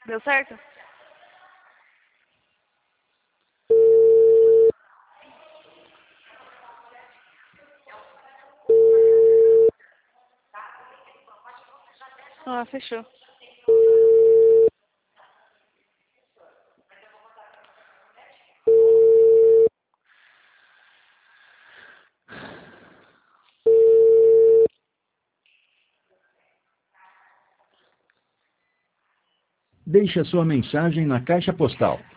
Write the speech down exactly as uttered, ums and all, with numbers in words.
Deu certo? Ah, fechou. Deixe a sua mensagem na caixa postal